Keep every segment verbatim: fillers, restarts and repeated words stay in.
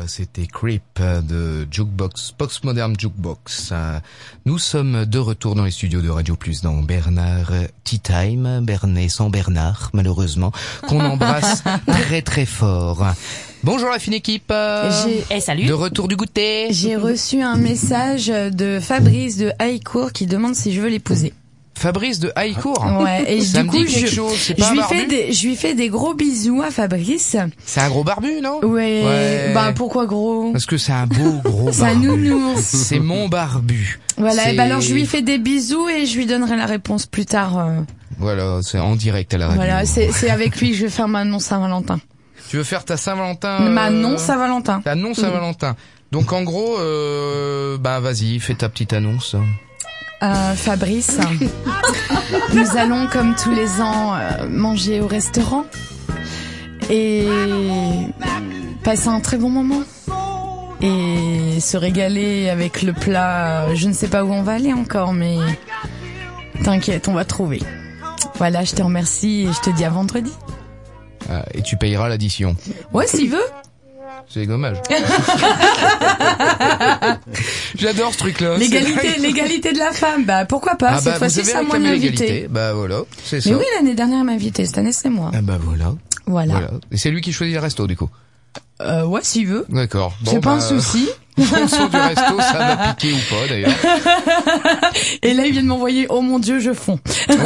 c'était Creep de Jukebox, Postmodern Jukebox. Euh, Nous sommes de retour dans les studios de Radio Plus dans Bernard Tea Time, Bernet sans Bernard, malheureusement, qu'on embrasse très très fort. Bonjour la fine équipe. J'ai... Eh, salut. De retour du goûter. J'ai reçu un message de Fabrice de Haïcourt qui demande si je veux l'épouser. Fabrice de Haïcourt. Ouais, et ça du me coup, dit quelque je, chose. C'est je pas lui un fais barbu des, je lui fais des gros bisous à Fabrice. C'est un gros barbu, non? Ouais. Ouais. Bah, pourquoi gros? Parce que c'est un beau gros C'est un barbu. nounours. C'est mon barbu. Voilà, C'est- et bah alors je lui fais des bisous et je lui donnerai la réponse plus tard. euh. Voilà, c'est en direct à la radio. Voilà, c'est, c'est avec lui que je vais faire ma non Saint-Valentin. Tu veux faire ta Saint-Valentin? Ma euh, non Saint-Valentin. Ta non Saint-Valentin. Donc en gros, euh, bah vas-y, fais ta petite annonce. Euh, Fabrice, nous allons comme tous les ans euh, manger au restaurant et passer un très bon moment et se régaler avec le plat. Je ne sais pas où on va aller encore, mais t'inquiète, on va trouver. Voilà, je te remercie et je te dis à vendredi. Ah, et tu payeras l'addition. Ouais, s'il veut. C'est dommage. J'adore ce truc-là. L'égalité, l'égalité de la femme. Bah pourquoi pas. Ah Cette bah, vous fois-ci, avez c'est à moi de réclamé m'inviter. l'égalité. Bah voilà, c'est ça. Mais oui, l'année dernière, il m'a invité. Cette année, c'est moi. Ah bah voilà. Voilà. Voilà. Et c'est lui qui choisit le resto du coup. Euh, ouais, s'il veut. D'accord. Bon, C'est pas bah, un souci. En fonction du resto, ça va piquer ou pas d'ailleurs. Et là, il vient de m'envoyer, oh mon Dieu, je fonds.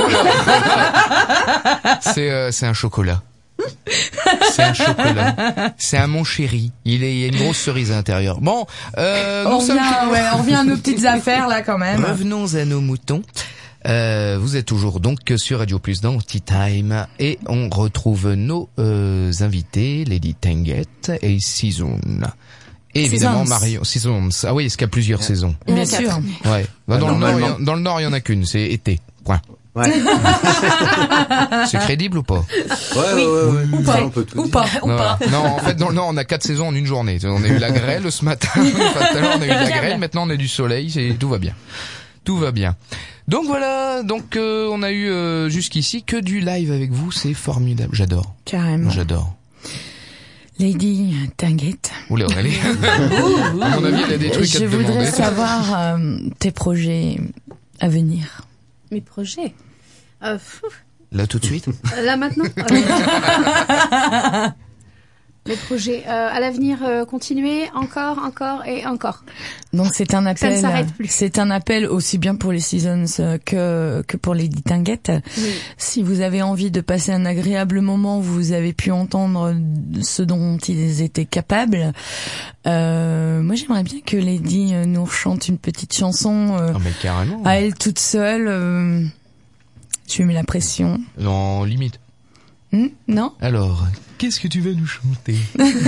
C'est euh, c'est un chocolat. C'est un chocolat. C'est un mon chéri. Il est il y a une grosse cerise à l'intérieur. Bon, euh, nous On sommes revient, ouais, on revient à nos petites affaires, là, quand même. Revenons à nos moutons. Euh, vous êtes toujours donc sur Radio Plus dans Tea Time et on retrouve nos euh, invités, Lady Tanguette et Season. Et évidemment Seasons. Marion Seasons. Ah oui, est-ce qu'il y a plusieurs saisons? Bien sûr. Ouais. Bah, dans, Ah, le nord, il y normalement. a- dans le nord, il y en a qu'une, c'est été. Point. Ouais. C'est crédible ou pas? Ouais, ouais, ouais, ouais. Ou pas. Ça, on peut tout Ou dire. pas. Ou non, pas. non, en fait, dans le nord, on a quatre saisons en une journée. On a eu la grêle ce matin. Enfin, tout à l'heure, on a eu la grêle. Maintenant, on a du soleil. C'est, tout va bien. Tout va bien. Donc voilà. Donc, euh, on a eu euh, jusqu'ici que du live avec vous. C'est formidable. J'adore. Carrément. J'adore. Lady Tanguette. Oula, allez. À mon avis, il y a des trucs à Je te voudrais demander. savoir euh, tes projets à venir. Mes projets. Euh, pfff, Là, tout de suite. là maintenant. euh, Mes projets euh, à l'avenir, euh, continuer encore, encore et encore. Donc c'est un Ça ne appel. s'arrête plus. C'est un appel aussi bien pour les Seasons euh, que que pour Lady Tanguette. Oui. Si vous avez envie de passer un agréable moment, vous avez pu entendre ce dont ils étaient capables. Euh, moi, j'aimerais bien que Lady euh, nous chante une petite chanson euh, Ah, mais carrément. à elle toute seule. Euh, tu mets la pression. En limite. Hmm, non? Alors, qu'est-ce que tu vas nous chanter?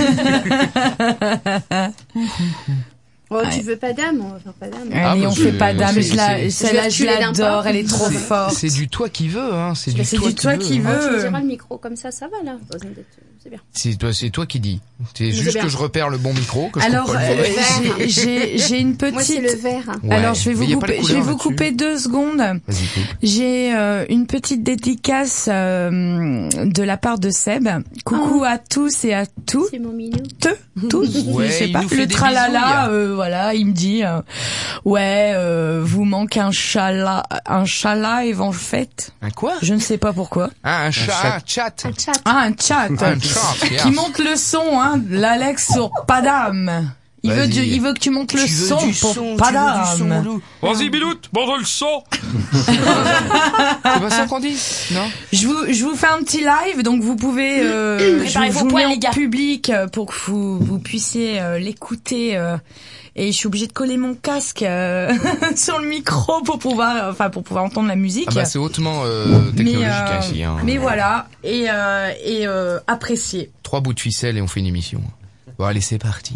Oh, Ouais. tu veux pas d'âme? On va faire pas d'âme. Ah, Allez, bah, on c'est- fait pas d'âme. c'est- Je la, c'est- celle-là, Je je vais reculer d'un l'adore. pas. Elle est trop C'est- forte. C'est du toi qui veux, hein. C'est du C'est toi du toi qui qui veux. veux. Oh, tu euh, diras le micro comme ça, ça va là. Pas besoin d'être- C'est bien. C'est toi, c'est toi qui dis. C'est c'est juste bien. que je repère le bon micro, que je Alors, coupe pas le euh, mauvais. j'ai- j'ai j'ai une Moi, c'est petite. le vert. Ouais. Alors, je vais vous Mais y a pas de couper. Je vais couleur vous là-dessus. couper deux secondes. Vas-y, coupe. J'ai euh, une petite dédicace euh, de la part de Seb. Coucou à tous et à toutes. C'est mon minou. Tous, Ouais, je sais il pas. nous fait Le des tralala, bisous, euh, voilà, il me dit, euh, ouais, euh, vous manque un chala, un chala et en fait. Un quoi? Je ne sais pas pourquoi. Ah, un chat, chat. un chat. Un chat. Ah, un chat. Un chat, yeah. Qui monte le son, hein, l'Alex sur Padam. Il veut, Vas-y. du, il veut que tu montes le Tu veux son du pour son, tu veux du Padam. son, Lou. Vas-y, Biloute, montre le son. C'est pas ça qu'on dit? Non? Je vous, je vous fais un petit live, donc vous pouvez, euh, je, Préparez je vos vous points, mets les en gars. public euh, pour que vous, vous puissiez euh, l'écouter. euh, et je suis obligée de coller mon casque euh, sur le micro pour pouvoir, euh, enfin pour pouvoir entendre la musique. Ah bah c'est hautement euh, mais, technologique euh, ici. Hein. mais voilà, et, euh, et euh, apprécier. Trois bouts de ficelle et on fait une émission. Bon allez, c'est parti.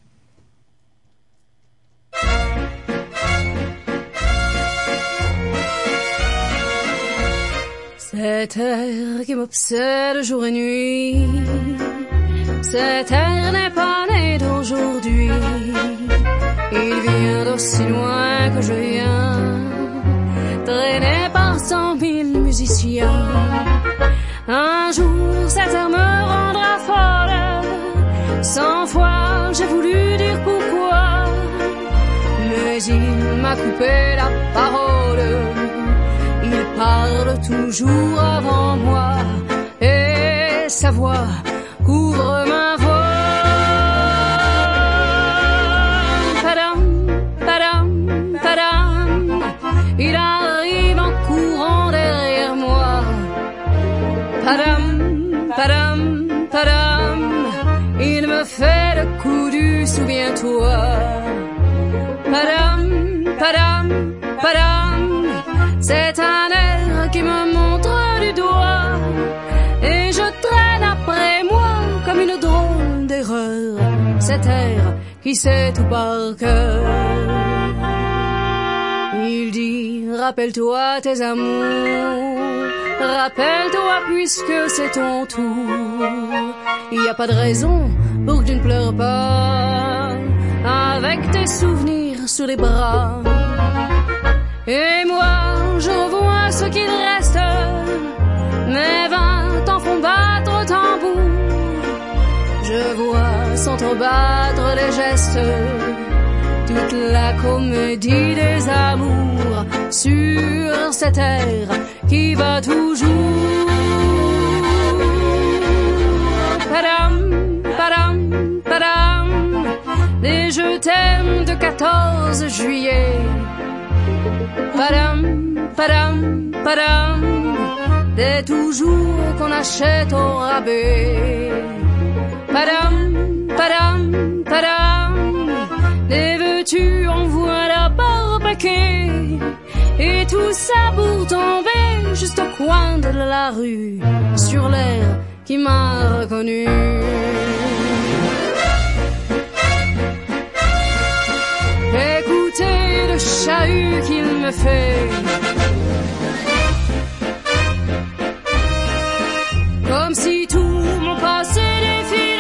Cet air qui m'obsède jour et nuit, cet air n'est pas né d'aujourd'hui. Il vient d'aussi loin que je viens, traîné par cent mille musiciens. Un jour cet air me rendra folle, Cent fois j'ai voulu dire pourquoi, mais il m'a coupé la parole. Il parle toujours avant moi et sa voix couvre ma voix. Padam, padam, padam, il arrive en courant derrière moi. Padam, padam, padam, il me fait le coup du souviens-toi. Padam, padam, padam, c'est un air qui me montre du doigt et je traîne après moi comme une drôle d'erreur cet air qui sait tout par cœur. Il dit rappelle-toi tes amours, rappelle-toi puisque c'est ton tour. Il n'y a pas de raison pour que tu ne pleures pas avec tes souvenirs sous les bras. Et moi, je revois ce qu'il reste, mes vingt ans font battre tambour. Je vois s'entrebattre les gestes, toute la comédie des amours sur cette air qui va toujours. Padam, padam, padam, les je t'aime de quatorze juillet. Padam, padam, padam, dès toujours qu'on achète au rabais. Padam, padam, padam, les veux-tu en voilà par paquet. Et tout ça pour tomber juste au coin de la rue, sur l'air qui m'a reconnu. Écoutez le chahut qu'il me fait, comme si tout mon passé défilait.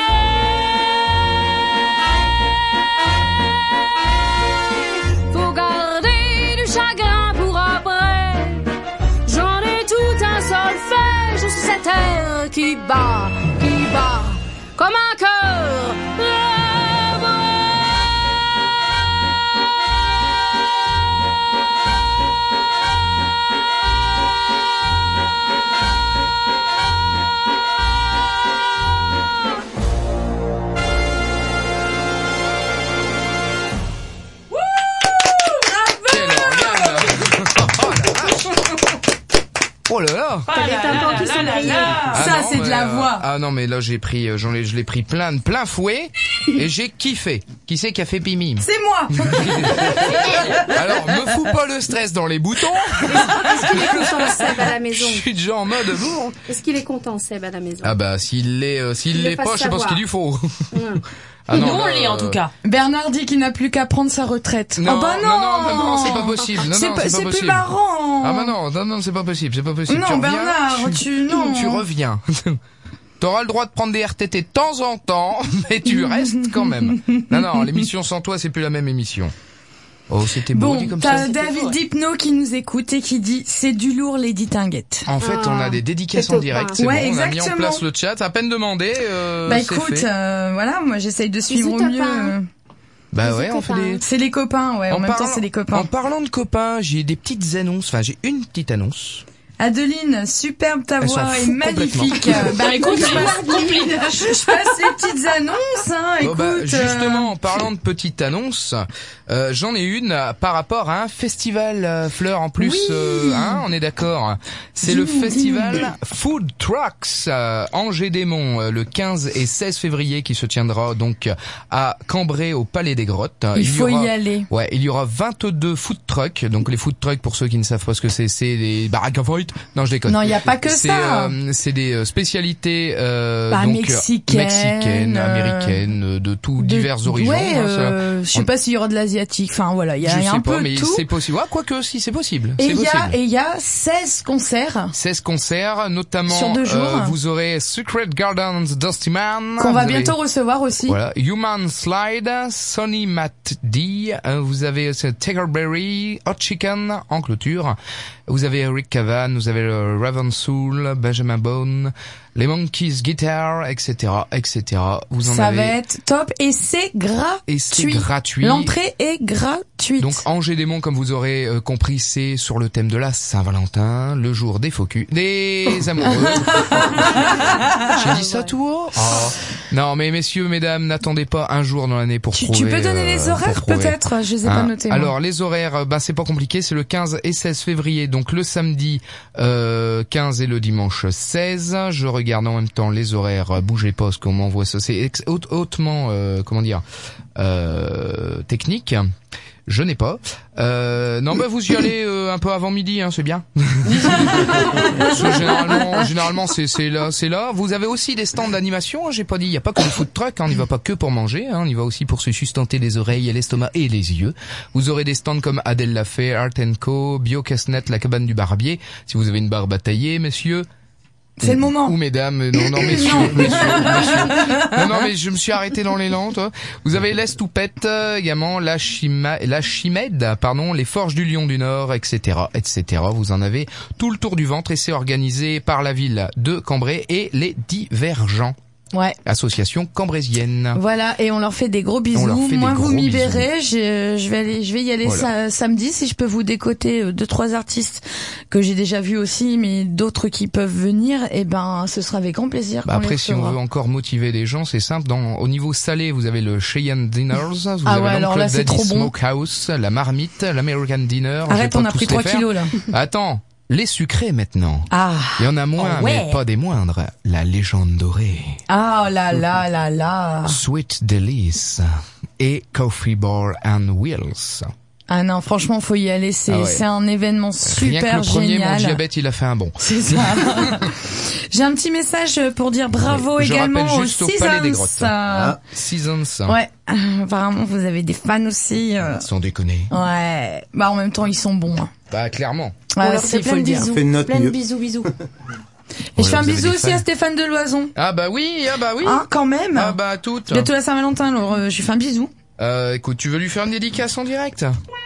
Faut garder du chagrin pour après, j'en ai tout un solfège sur cette terre qui bat, qui bat comme un cœur. Oh là là! T'as les tympans qui sont grillés. Ah Ça, non, c'est de la euh, voix. Ah non, mais là j'ai pris, euh, j'en ai, je l'ai pris plein, de plein fouet et j'ai kiffé. Qui c'est qui a fait Pimim? C'est moi. Alors, me fous pas le stress dans les boutons. Est-ce qu'il est content, Seb, à la Je maison? suis déjà en mode bon. Est-ce qu'il est content, Seb, à la maison? Ah bah s'il l'est, euh, s'il Qu'il le l'est pas, fasse je sais pas ce savoir. qu'il lui faut. Hum. Ah Nous, non, on là, l'est en euh, tout cas. Bernard dit qu'il n'a plus qu'à prendre sa retraite. Non, oh bah non, non, non, non, non, c'est pas possible. Non, c'est non, pas, c'est c'est pas plus possible. marrant. Ah bah non, non, non, c'est pas possible, c'est pas possible. Non, tu reviens, Bernard, tu- non. tu reviens. T'auras le droit de prendre des R T T de temps en temps, mais tu restes quand même. Non, non, l'émission sans toi, c'est plus la même émission. Oh, c'était beau Bon, dit comme t'as ça. David beau, ouais. Dipno qui nous écoute et qui dit c'est du lourd Lady Tinguette. En fait, on a des dédicaces en c'est direct, top, c'est Ouais, bon, on a mis en exactement. place le chat, à peine demandé, euh, bah c'est écoute, fait. euh, voilà, moi j'essaye de suivre au N'hésite mieux. pas. euh. Bah les ouais, on fait copains. des... C'est les copains, ouais, en, même parlant- temps c'est les En copains. parlant de copains, j'ai des petites annonces, enfin j'ai une petite annonce. Adeline, superbe ta Elle s'en voix est fout magnifique. complètement. Bah écoute, je passe, Complice. je, je passe les petites annonces, hein, Bon, écoute. bah, euh, justement, en parlant de petites annonces, euh, j'en ai une euh, par rapport à un festival euh, Fleur en plus, Oui. euh, hein, on est d'accord. C'est le Dis-nous, festival dis-nous. Food Trucks euh, Angers-Démont, euh, le quinze et seize février, qui se tiendra donc à Cambrai au Palais des Grottes. il faut y aura, y aller. Ouais, il y aura vingt-deux food trucks. Donc les food trucks, pour ceux qui ne savent pas ce que c'est, c'est des baraques à frites. Non, je déconne. Non, il y a pas que C'est, ça. euh, c'est des euh, spécialités euh, Bah, donc mexicaines, mexicaines, euh, américaines, euh, de tout De- diverses origines. Ouais, hein, ça. euh, je sais On- pas s'il y aura de l'asiatique. Enfin voilà, il y a, je il y a sais un pas, peu mais de tout. c'est possible. Ouais, quoique si, c'est possible. Et C'est il y a possible. et il y a seize concerts seize concerts, notamment Sur deux jours. euh, vous aurez Secret Gardens Dusty Man. qu'on va Vous avez- bientôt recevoir aussi. Voilà, Human Slide, Sonny Matt D, euh, vous avez euh, Tigerberry, Hot Chicken en clôture, vous avez Eric Cavan, vous avez euh, Raven Soul, Benjamin Bone, les Monkeys Guitar, et cetera, et cetera. Vous en Ça avez. va être top et c'est gratuit. Et c'est gratuit. L'entrée est gratuite. Donc Angers Démon, comme vous aurez euh, compris, c'est sur le thème de la Saint-Valentin, le jour des faux culs, des amoureux. J'ai dit ça tout haut. Oh. Non, mais messieurs, mesdames, n'attendez pas un jour dans l'année pour tu, trouver. tu peux donner les euh, horaires pour trouver. peut-être? Je les ai pas Hein. notés. moi. Alors les horaires, bah c'est pas compliqué, c'est le quinze et seize février, donc le samedi euh, quinze et le dimanche seize. Je regarde en même temps les horaires. Bougez pas, parce qu'on m'envoie ça. C'est ex- haute- hautement, euh, comment dire, euh, technique. Je n'ai pas. Euh, non, bah vous y allez euh, un peu avant midi, hein, c'est bien. Parce que généralement, généralement c'est c'est là, c'est là. Vous avez aussi des stands d'animation. Hein, j'ai pas dit, il y a pas que le food truck. Hein, on n'y va pas que pour manger. Hein, on y va aussi pour se sustenter les oreilles, l'estomac et les yeux. Vous aurez des stands comme Adèle Lafay, Art and Co, Bio Casnet, la cabane du barbier. Si vous avez une barbe à tailler, messieurs. C'est le moment. Ou mesdames, non, non, messieurs, messieurs, messieurs. Non, non, mais je me suis arrêté dans l'élan, toi. Vous avez l'Estoupette, euh, également, la Chima, la Chimède, pardon, les Forges du Lion du Nord, et cetera, et cetera. Vous en avez tout le tour du ventre et c'est organisé par la ville de Cambrai et les Divergents. Ouais. Association cambrésienne. Voilà, et on leur fait des gros bisous. On leur fait Moi, des vous gros m'y bisous. verrez. Je, je vais aller, je vais y aller Voilà. sa- samedi si je peux vous décoter euh, deux trois artistes que j'ai déjà vus aussi, mais d'autres qui peuvent venir. Et ben, ce sera avec grand plaisir. Bah qu'on après, les si on recevra. veut encore motiver les gens, c'est simple. Dans, au niveau salé, vous avez le Cheyenne Dinners, vous Ah avez ouais, alors là, l'Oncle c'est Daddy trop bon. Smokehouse, la Marmite, l'American Dinner. Je vais Arrête, pas on a tous pris les trois faire. kilos là. Attends, les sucrés maintenant. Ah, Il y en a moins, Oh ouais. mais pas des moindres. La légende dorée, ah là là là là. Sweet Delice et Coffee Bar and Wheels. Ah non, franchement, faut y aller. C'est, Ah ouais. c'est un événement Rien que super le premier, génial. mon diabète, il a fait un bond. C'est ça. J'ai un petit message pour dire bravo Oui, je également rappelle aux juste au Palais des Grottes. Seasons. Ah, Seasons. Ouais, euh, apparemment vous avez des fans aussi. euh. Sans déconner. Ouais, bah en même temps ils sont bons. Hein. Bah, clairement. Ouais, On leur si, fait il faut plein le de dire. bisous. Fais une note Plein de mieux. bisous, bisous. Et je Voilà, fais un vous avez bisou des aussi fans. à Stéphane Deloison. Ah bah oui, ah bah oui. Hein, quand même. Ah bah toutes. Bientôt la Saint-Valentin, alors euh, je lui fais un bisou. Euh, écoute, tu veux lui faire une dédicace en direct?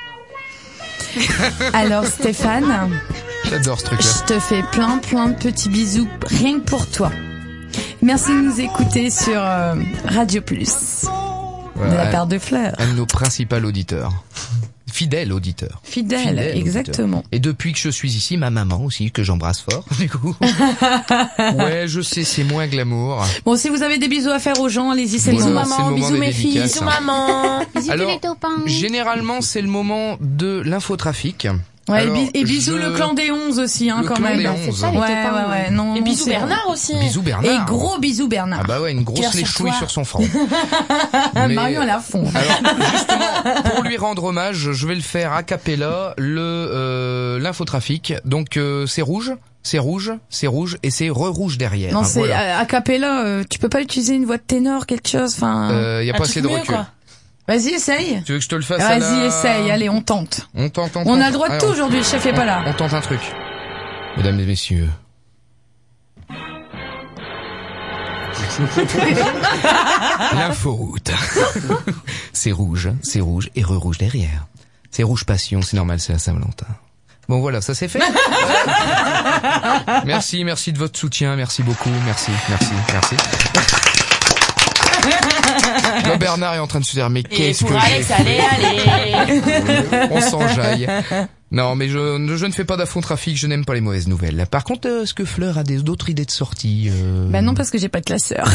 Alors Stéphane, J'adore ce truc-là. je te fais plein plein de petits bisous rien que pour toi. Merci de nous écouter sur euh, Radio Plus. De la Voilà, part de Fleur. un de nos principaux auditeurs. Fidèle auditeur. Fidèle, Fidèle exactement. auditeur. Et depuis que je suis ici, ma maman aussi, que j'embrasse fort, du coup. Ouais, je sais, c'est moins glamour. Bon, si vous avez des bisous à faire aux gens, allez-y, c'est le Voilà, moment. c'est le moment bisous des mes filles, dédicaces. bisous maman. Bisous Alors, tous les copains. Généralement, c'est le moment de l'infotrafic. Ouais, Alors, et, bis- et bisous je- le clan des onze aussi, hein, Le quand clan même. des Bah, onze. c'est ça, les Ouais, copains, ouais, ouais, non. Et bisous c'est- Bernard aussi. Bisous Bernard. Et gros bisous Bernard. Ah bah ouais, une grosse Cœur sur léchouille toi. sur son front. Ah, Mais- Marion, elle a fond. Alors justement, pour lui rendre hommage, je vais le faire a cappella, le euh, l'infotrafic. Donc euh, c'est rouge, c'est rouge, c'est rouge et c'est re-rouge derrière. Non, Hein, c'est voilà. a, a cappella, euh, tu peux pas utiliser une voix de ténor, quelque chose, enfin. Euh, y a Un pas truc assez de mieux, recul. quoi. Vas-y, essaye. Tu veux que je te le fasse à Vas-y, la- essaye, allez, on tente. On tente, on On tente. a le droit de Allez, tout on- aujourd'hui, le chef est pas là. On tente un truc. Mesdames et messieurs. L'inforoute. C'est rouge, c'est rouge et re-rouge derrière. C'est rouge passion, c'est normal, c'est la Saint-Valentin. Bon voilà, ça c'est fait. Merci, merci de votre soutien, merci beaucoup, merci, merci, merci. Là, Bernard est en train de se dire, mais Et qu'est-ce pour que j'ai Alex, fait? allez, allez. On s'enjaille. Non, mais je, je ne fais pas d'affront-trafic, je n'aime pas les mauvaises nouvelles. Par contre, euh, est-ce que Fleur a des, d'autres idées de sortie euh... Bah non, parce que j'ai pas de classeur.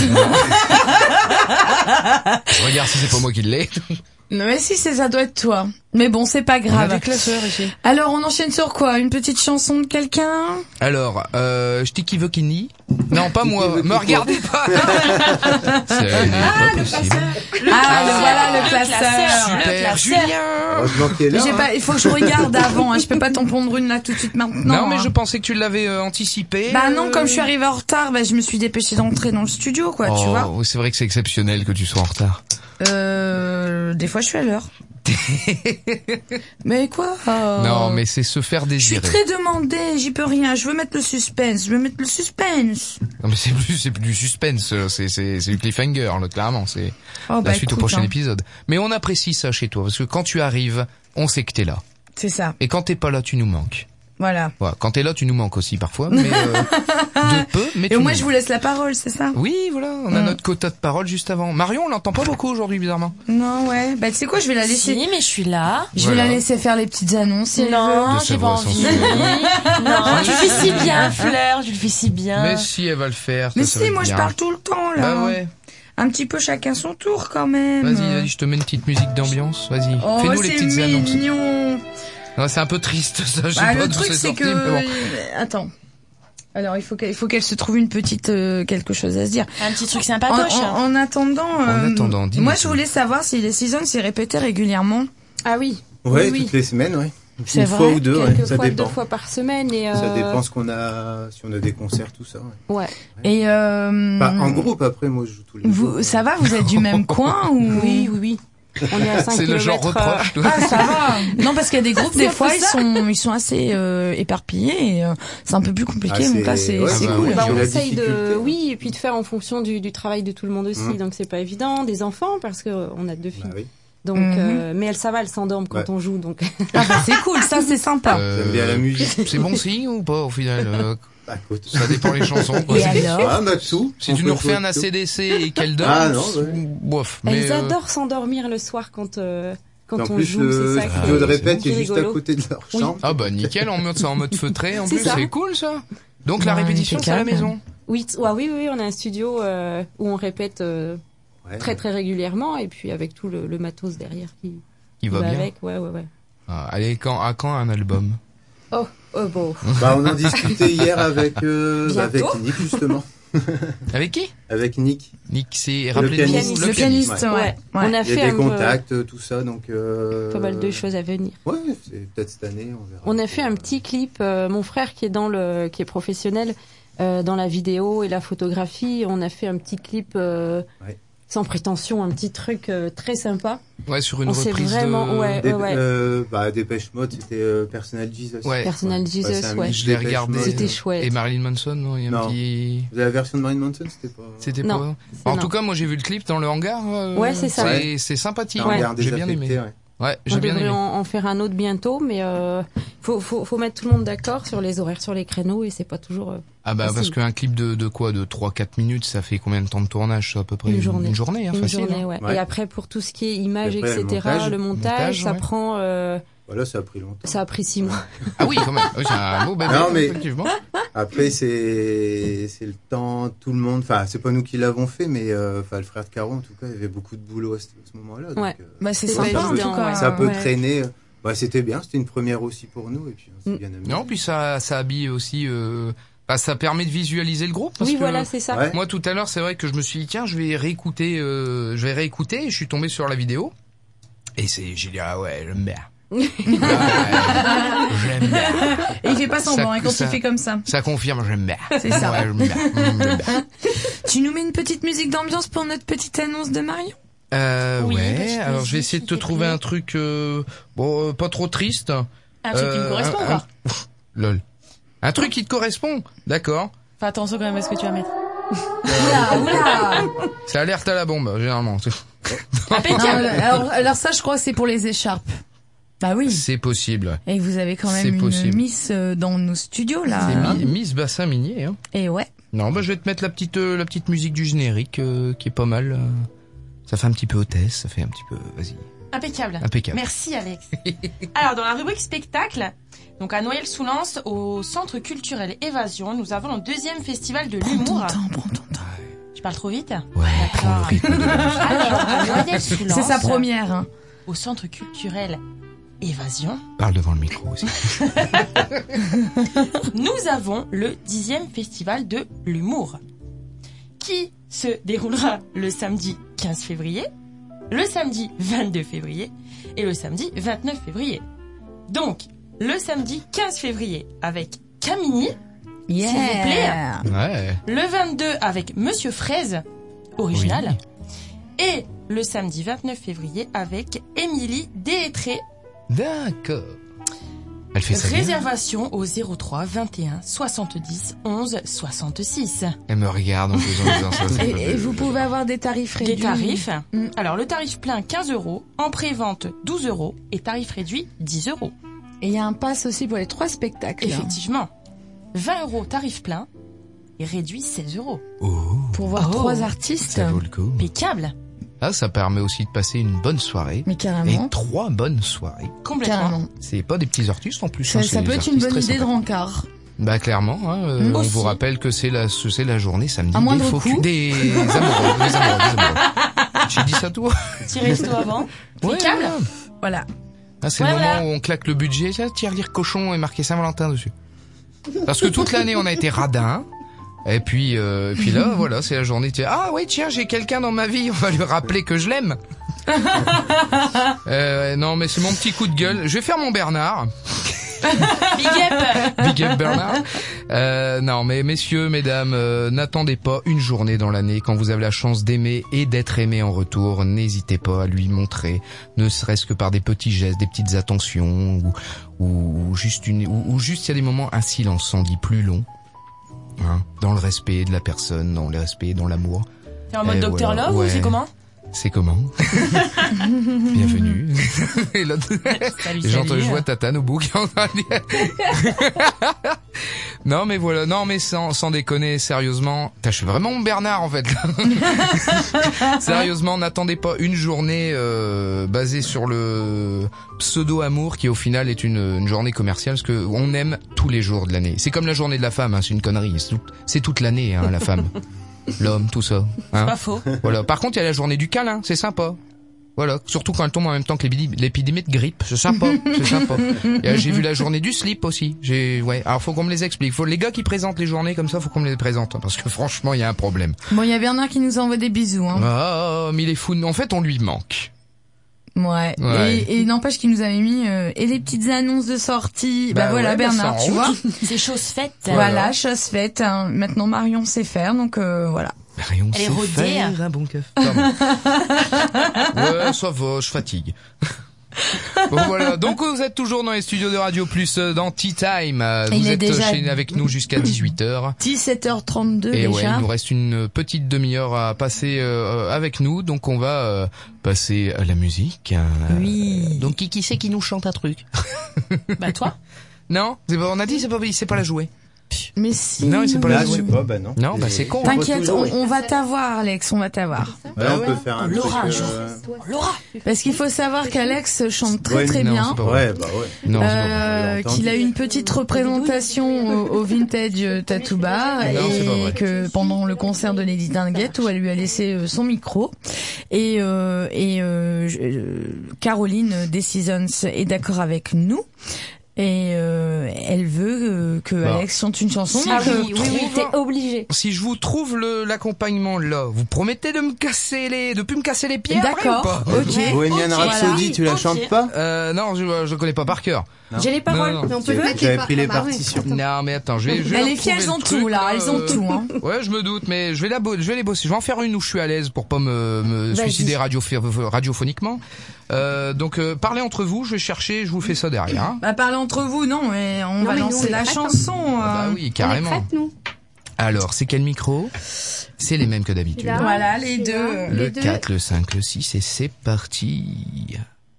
Regarde si c'est pas moi qui l'ai. Non, mais si, c'est ça doit être toi. Mais bon, c'est pas On a grave. des classeurs ici. Alors, on enchaîne sur quoi? Une petite chanson de quelqu'un? Alors, euh, Sticky Vokini. Non, pas moi. Me regardez pas. C'est pas possible. Ah, le voilà, le le classeur. classeur. Super, classeur. Julien. Heureusement qu'il est là. J'ai hein. pas, il faut que je regarde avant, hein. Je peux pas t'en prendre une là tout de suite maintenant. Non, mais hein. je pensais que tu l'avais euh, anticipé. Bah non, euh. comme je suis arrivée en retard, bah je me suis dépêchée d'entrer dans le studio, quoi, tu Oh, vois. oui, c'est vrai que c'est exceptionnel que tu sois en retard. Euh, des fois je suis à l'heure. Mais quoi euh, Non, mais c'est se faire je suis désirer. très demandée, j'y peux rien. Je veux mettre le suspense, je veux mettre le suspense. Non, mais c'est plus, c'est plus du suspense, euh, c'est, c'est, c'est du cliffhanger, là, clairement, c'est Oh bah la suite au écoute, prochain hein. épisode. Mais on apprécie ça chez toi, parce que quand tu arrives, on sait que t'es là. C'est ça. Et quand t'es pas là, tu nous manques. Voilà. Voilà. Quand t'es là, tu nous manques aussi parfois, mais euh, de peu. Mais Et tu au moins, nous je vous manques. laisse la parole, c'est ça? Oui, voilà, on a Mm. notre quota de parole juste avant. Marion, on l'entend pas beaucoup aujourd'hui, bizarrement. Non, ouais. Bah, tu sais quoi, je vais la laisser. Si, mais je suis là. Je Voilà. vais la laisser faire les petites annonces. Si elle Non, De j'ai sa pas voix envie. sensuelle. Non, tu le fais si bien, Fleur, tu le fais si bien. Mais si, elle va le faire. Mais ça, ça va si, être moi, je bien. parle tout le temps, là. Bah ouais. Un petit peu chacun son tour, quand même. Vas-y, vas-y, je te mets une petite musique d'ambiance. Vas-y, Oh, fais-nous les c'est petites annonces. mignon. Non, c'est un peu triste, ça. Je sais Bah, pas le d'où truc, c'est sorti, que... mais bon. Attends. Alors, il faut qu'elle, il faut qu'elle se trouve une petite, euh, quelque chose à se dire. Un petit truc En, sympatoche. en, en attendant, euh, attendant, dis-nous moi, tout. je voulais savoir si les seasons s'y répétaient régulièrement. Ah oui. Ouais, oui, toutes les semaines, ouais. C'est Une vrai, fois ou deux, ouais. Quelques Ça fois, dépend. deux fois par semaine et. Ça euh, dépend ce qu'on a, si on a des concerts, tout ça. Ouais. Ouais. Et euh, Bah, en groupe, après, moi, je joue tous les jours. vous, ça va, vous êtes du même coin ou Oui, oui, oui. On est à cinq C'est le genre kilomètres, euh, reproche, toi. Ah, ça va. Non, parce qu'il y a des groupes, C'est des un fois, peu ils ça. sont, ils sont assez euh, éparpillés et euh, c'est un peu plus compliqué. Ah, donc là, c'est, c'est- ouais, c'est bah, cool. ouais. Bah, C'est on la essaye de, difficulté. oui, et puis de faire en fonction du, du travail de tout le monde aussi. Mhm. Donc c'est pas évident, des enfants parce que euh, on a deux filles. Bah oui. Donc, Mhm. euh, mais elles ça va, elles s'endorment quand Ouais. on joue. Donc Ah, bah, c'est cool. Ça, c'est sympa. Euh, J'aime bien la musique. C'est bon signe ou pas, au final? euh, Bah, écoute. Ça dépend les chansons, quoi. Et alors? Ah, bah, tout. Si On tu peut nous refais jouer un tout. A C D C et qu'elle dort, Ah, non, ouais. bof. Mais, elles euh, adorent s'endormir le soir quand euh, quand En on plus, joue. le C'est ça qui studio de est- répète qui est juste à rigolo. côté de leur Oui. chambre. Ah bah nickel, en mode, c'est en mode feutré, en C'est plus, ça. c'est cool, ça. Donc la Ouais, répétition, c'est à la impeccable. maison. Oui, t- ouais, oui, oui, on a un studio euh, où on répète euh, Ouais. très très régulièrement et puis avec tout le, le matos derrière qui, Il qui va bien. avec. Ouais, ouais, ouais. Ah, allez, quand, à quand un album? Oh, oh bon. Bah, on en discutait hier avec, euh, bah, avec Bientôt. Nick, justement. Avec qui? Avec Nick. Nick, c'est, rappelez-nous, pianiste. Le pianiste, ouais. ouais. Ouais. ouais. On a Il y fait a des un peu- contacts, tout ça, donc, euh... pas mal de choses à venir. Ouais, c'est peut-être cette année, on verra. On a fait un petit clip, euh, mon frère qui est dans le, qui est professionnel euh, dans la vidéo et la photographie, on a fait un petit clip euh, Ouais. sans prétention, un petit truc euh, très sympa. Ouais, sur une On s'est reprise vraiment- de... ouais. Des, ouais. euh, bah, Dépêche Mode, c'était euh, Personal Jesus. Ouais. Personal Ouais. Jesus, Ouais, c'est un ouais. mix Je l'ai Dépêche regardé. Mode. C'était chouette. Et Marilyn Manson, non? Il y a un Non. petit... La version de Marilyn Manson, c'était pas... C'était Non, pas... c'est En non. tout cas, moi, j'ai vu le clip dans le hangar. euh, Ouais, c'est ça. C'est, c'est sympathique. Un Ouais. regard J'ai bien désaffecté, aimé. ouais. Ouais, On j'ai bien devrait aimé. en, en faire un autre bientôt, mais euh, faut, faut, faut mettre tout le monde d'accord sur les horaires, sur les créneaux, et c'est pas toujours. euh, Ah bah, facile. parce qu'un clip de, de quoi? De trois quatre minutes, ça fait combien de temps de tournage, ça, à peu près? Une journée. Une journée, hein, une facile. journée, hein. ouais. Ouais. Et après, pour tout ce qui est images, Et après, et le cetera, montage. le montage, Montage, ça ouais. prend, euh, Voilà, ça a pris longtemps. ça a pris six mois. Ah oui, quand même. Oui, c'est un beau bébé, Non, mais- effectivement. Après, c'est c'est le temps, tout le monde. Enfin, c'est pas nous qui l'avons fait, mais euh, enfin, le frère de Caro, en tout cas, il y avait beaucoup de boulot à ce, à ce moment-là. donc, Ouais. euh, Bah, c'est C'est sympa, pas en évident, tout cas. ouais. ça peut ouais. traîner. Bah, c'était bien, c'était une première aussi pour nous, et puis on s'est Mm. bien amusé. Non, puis ça, ça habille aussi, euh, bah, ça permet de visualiser le groupe. Parce Oui, que voilà, c'est ça. Ouais. moi, tout à l'heure, c'est vrai que je me suis dit, tiens, je vais réécouter, euh, je vais réécouter, et je suis tombé sur la vidéo. Et c'est, j'ai dit, ah ouais, j'aime bien. Ouais, j'aime bien. Et il fait pas semblant, Ça- hein, quand ça- il fait comme ça. Ça confirme, j'aime bien. C'est ça. Ouais, j'aime bien. J'aime bien. Tu nous mets une petite musique d'ambiance pour notre petite annonce de Marion? Euh, Oui, ouais. petite Alors, je vais musique, essayer de te s'il te trouver plaît. un truc, euh, bon, euh, pas trop triste. Un truc qui me Euh, correspond un- ou pas? Lol. Un truc qui te correspond. D'accord. Fais attention quand même à ce que tu vas mettre. Oula, oula! C'est alerte à la bombe, généralement. Non, Impeccable. alors, alors ça, je crois que c'est pour les écharpes. Bah oui. C'est possible. Et vous avez quand C'est même une possible. miss euh, dans nos studios, là. C'est hein. Mi- Miss Bassin Minier, hein. Et ouais. Non, bah, je vais te mettre la petite, euh, la petite musique du générique, euh, qui est pas mal. euh. Ça fait un petit peu hôtesse, ça fait un petit peu, vas-y. Impeccable. Impeccable. Merci Alex. Alors dans la rubrique spectacle, donc à Noyelles-sous-Lens, au Centre culturel Évasion, nous avons le deuxième festival de Prends ton l'humour. temps, prends ton temps. Je parle trop vite? Ouais, prends le rythme de la musique. Alors à Noyelles-sous-Lens, C'est sa première, hein. au Centre culturel Évasion, Parle devant le micro aussi. nous avons le dixième festival de l'humour qui se déroulera le samedi quinze février, le samedi vingt-deux février et le samedi vingt-neuf février. Donc, le samedi quinze février avec Camini, Yeah. S'il vous plaît. Ouais. le vingt-deux avec Monsieur Fraise, original, et le samedi vingt-neuf février avec Émilie Déhétré. D'accord. Elle fait ça bien. Réservation au zéro trois vingt et un soixante-dix onze soixante-six. Elle me regarde en faisant disant ça. Et, et vous pouvez avoir des tarifs réduits. Des tarifs. Mm. Alors, le tarif plein, quinze euros. En pré-vente, douze euros. Et tarif réduit, dix euros. Et il y a un pass aussi pour les trois spectacles. Effectivement. vingt euros tarif plein et réduit seize euros. Oh, Pour voir Oh. trois artistes. ça vaut le coup. Impeccable. Ah, ça permet aussi de passer une bonne soirée. Mais Et carrément. trois bonnes soirées. Complètement. Carrément. C'est pas des petits artistes en plus. Ça, hein, ça c'est peut des être une artistes bonne très idée de sympathiques. rencard. Bah clairement, hein, euh, Mmh. on Aussi. vous rappelle que c'est la c'est la journée samedi À des moindre faux coût. cul- des amoureux, des amoureux, des amoureux. J'ai dit ça toi. Petit resto avant. Impeccable. voilà. Voilà. Ah, c'est Ouais, le moment voilà. où on claque le budget, ça, tirelire cochon et marqué Saint-Valentin dessus. Parce que toute l'année on a été radin. Et puis, euh, et puis là, voilà, c'est la journée. Tu dis, ah oui, tiens, j'ai quelqu'un dans ma vie, on va lui rappeler que je l'aime. euh, non, mais c'est mon petit coup de gueule. Je vais faire mon Bernard. Big up. Big up Bernard. Euh, non, mais messieurs, mesdames, euh, n'attendez pas une journée dans l'année quand vous avez la chance d'aimer et d'être aimé en retour. N'hésitez pas à lui montrer, ne serait-ce que par des petits gestes, des petites attentions, ou, ou juste une, ou, ou juste il y a des moments un silence s'en dit plus long. Hein, dans le respect de la personne, dans le respect, dans l'amour. T'es en mode Eh, Docteur voilà. Love ou Ouais. c'est comment? C'est comment? Bienvenue. Et l'autre- Salut, Les gens te salut. jouent à tatane au bout. qui en train de dire. Non mais voilà, non mais sans, sans déconner, sérieusement, Putain, je suis vraiment mon Bernard en fait. Sérieusement, n'attendez pas une journée euh, basée sur le pseudo amour qui au final est une, une journée commerciale, parce que on aime tous les jours de l'année. C'est comme la journée de la femme, hein, c'est une connerie. C'est, tout- c'est toute l'année hein, la femme, l'homme, tout ça. Hein. Pas faux. Voilà. Par contre, il y a la journée du câlin, c'est sympa. Voilà, surtout quand elle tombe en même temps que l'épidémie, l'épidémie de grippe, c'est sympa, c'est sympa. Et, euh, j'ai vu la journée du slip aussi. J'ai, ouais. Alors faut qu'on me les explique. Faut les gars qui présentent les journées comme ça, faut qu'on me les présente, hein, parce que franchement, il y a un problème. Bon, il y a Bernard qui nous envoie des bisous. Hein. Ah, mais il est fou. En fait, on lui manque. Ouais. Ouais. Et, et n'empêche qu'il nous avait mis euh, et les petites annonces de sortie. Bah, Bah voilà ouais, bah, Bernard, ça tu en vois. route. C'est chose faite. Voilà, chose faite. Hein. Maintenant Marion sait faire, donc euh, voilà. Rien Elle est sait rodée. faire un bon café. Pardon. Ouais, ça va, je fatigue. Bon voilà, donc vous êtes toujours dans les studios de Radio Plus, euh, dans Tea Time. Euh, Il Vous est êtes déjà- chez, avec nous jusqu'à dix-huit heures. dix-sept heures trente-deux Et ouais, déjà. il nous reste une petite demi-heure à passer euh, avec nous, donc on va euh, passer à la musique. Euh, Oui. Donc qui, qui c'est qui nous chante un truc? Bah toi. Non, c'est pas, on a dit c'est pas, il sait pas la jouer. Mais si. Non, il sait pas la Là, je jouer. sais pas, bah non. Non, bah Et- c'est con. faut T'inquiète, toujours- on, on va t'avoir, Alex, on va t'avoir. Ouais, on peut faire un truc. L'orage. euh, Laura. Parce qu'il faut savoir qu'Alex chante très Ouais, très non, bien. c'est pas vrai. Ouais, bah ouais. Non, c'est pas vrai. Euh, on l'a qu'il a entendu. une petite représentation au, au Vintage Tattoo Bar Non, c'est pas et vrai. que pendant le concert de Lady Dinguette où elle lui a laissé euh, son micro et euh, et euh, je- euh, Caroline des Seasons est d'accord avec nous. Et euh, elle veut euh, que Bah. Alex chante une chanson. Si donc, je euh, vous Oui, oui, trouve- t'es obligé. Si je vous trouve le, l'accompagnement là, vous promettez de me casser les, de plus me casser les pieds après ou D'accord, pas? ok. Bohemian Ok, Rhapsody, voilà. tu la Ok. chantes pas? Euh, non, je, je connais pas par cœur. Non. J'ai les paroles, Non, non, mais on peut J'avais le mettre. j'avais pris les partitions. Non, mais attends, je vais, je vais Elle leur est fière, trouver elles ont le tout truc, là, elles ont euh, tout. Hein. Ouais, je me doute, mais je vais la, bo- je vais les bosser. Je vais en faire une où je suis à l'aise pour pas me, me Vas-y. suicider radio, radiophoniquement. Euh, donc, euh, parlez entre vous, je vais chercher, je vous fais ça derrière. Hein. Bah parlez entre vous, non, mais on Non, va mais nous, on lancer est la prêtes, hein. chanson. Bah euh. oui, On est carrément. prêtes, nous. Alors, c'est quel micro? C'est les mêmes que d'habitude. Là. Voilà, les C'est deux. là. Le les deux. quatre, le cinq, le six, et c'est parti.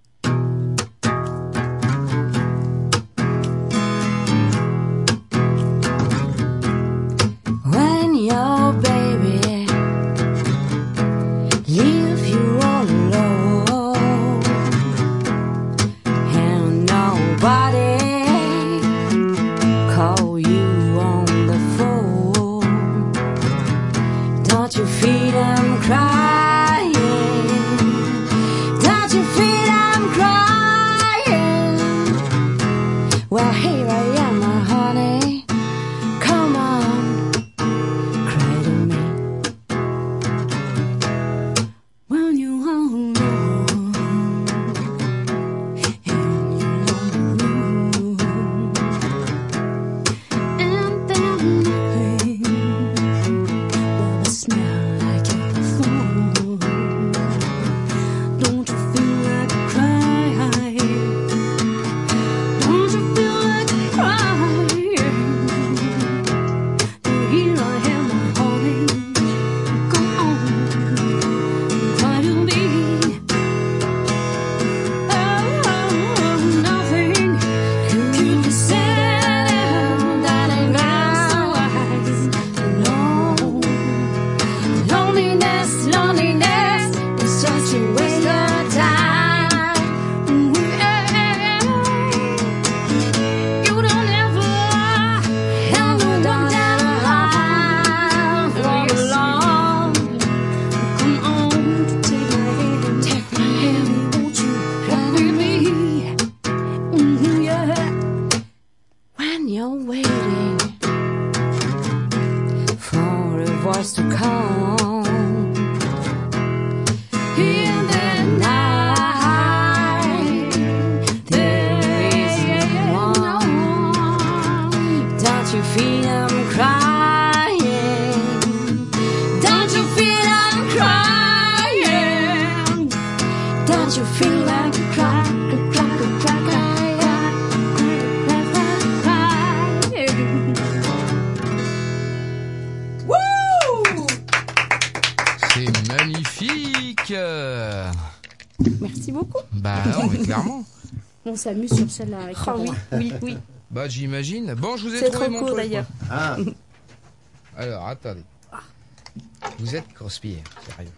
When your baby leave you all alone and nobody call you on the phone, don't you feel them crying? Don't you feel Merci beaucoup. Bah non, mais clairement. On s'amuse sur celle-là avec Oh, Caron. oui, oui, oui. Bah j'imagine. Bon, je vous ai C'est trouvé trop mon court, truc, d'ailleurs. moi. Ah, Alors, attendez. Vous êtes crosse-pied, sérieux.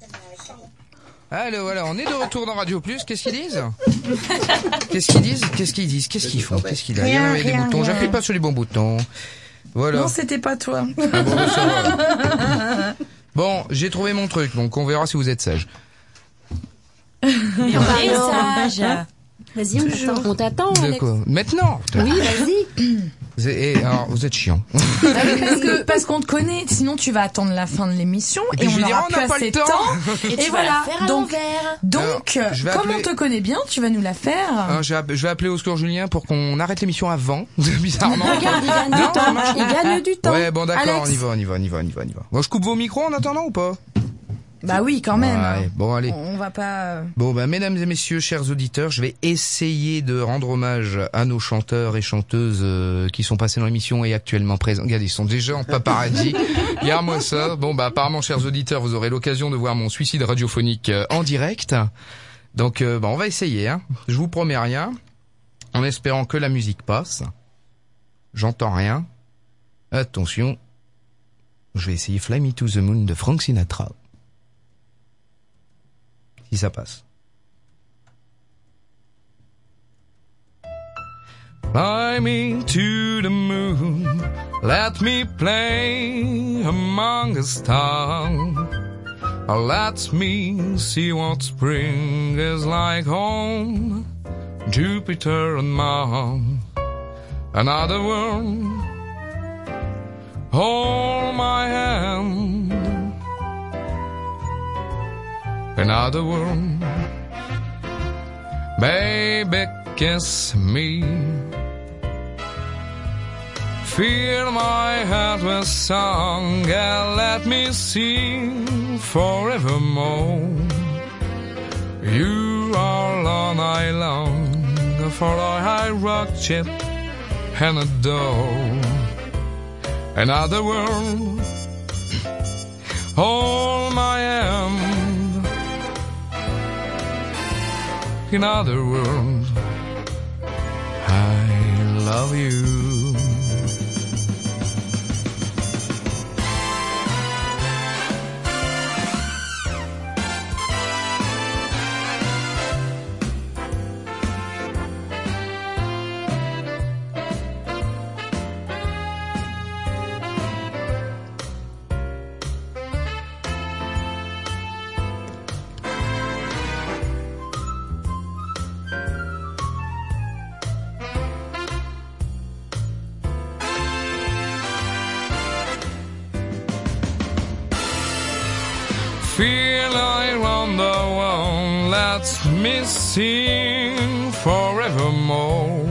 Allô, voilà, on est de retour dans Radio Plus. Qu'est-ce qu'ils disent Qu'est-ce qu'ils disent Qu'est-ce qu'ils disent Qu'est-ce qu'ils font Qu'est-ce qu'il a Il y en avait des Rien, boutons. rien. J'appuie pas sur les bons boutons. Voilà. Non, c'était pas toi. Ah bon, bah, ça va. Bon, j'ai trouvé mon truc, donc on verra si vous êtes sage. Mais on est alors, sage. Vas-y, on t'attend. On t'attend, De Alex. quoi Maintenant Oui, vas-y. Vous êtes, et, alors, vous êtes chiant. Ah oui, parce que parce qu'on te connaît, sinon tu vas attendre la fin de l'émission Et et, puis on je vais dire, n'aura on plus n'a pas assez le de temps. temps. Et, Et tu voilà. vas la faire à Donc l'envers. donc Alors, je vais comme appeler- on te connaît bien, tu vas nous la faire. Alors, je, vais, je vais appeler au secours Julien pour qu'on arrête l'émission avant, bizarrement. Regarde, il gagne Non, du ça temps. marche Il gagne du temps. Ouais, bon d'accord, Alex. on y va, on y va, on y va, on y va, on y va. Bon, je coupe vos micros en attendant ou pas Bah oui, quand même. Ouais, bon allez. On va pas. euh, Bon, bah, mesdames et messieurs, chers auditeurs, je vais essayer de rendre hommage à nos chanteurs et chanteuses euh, qui sont passés dans l'émission et actuellement présents. Regardez, ils sont déjà en paparazzi. Regarde-moi ça. Bon, bah, apparemment, chers auditeurs, vous aurez l'occasion de voir mon suicide radiophonique euh, en direct. Donc, euh, bah, on va essayer, hein. Je vous promets rien, en espérant que la musique passe. J'entends rien. Attention. Je vais essayer Fly Me to the Moon de Frank Sinatra. Si ça passe. Fly me to the moon, let me play among the stars. Let me see what spring is like on Jupiter and Mars. Another world, hold my hand. Another world, baby, kiss me. Fill my heart with song and let me sing forevermore. You are all I long for, I rock ship and adore. Another world, hold my hand. Another world, I love you. Feel I round the world, let me sing forevermore.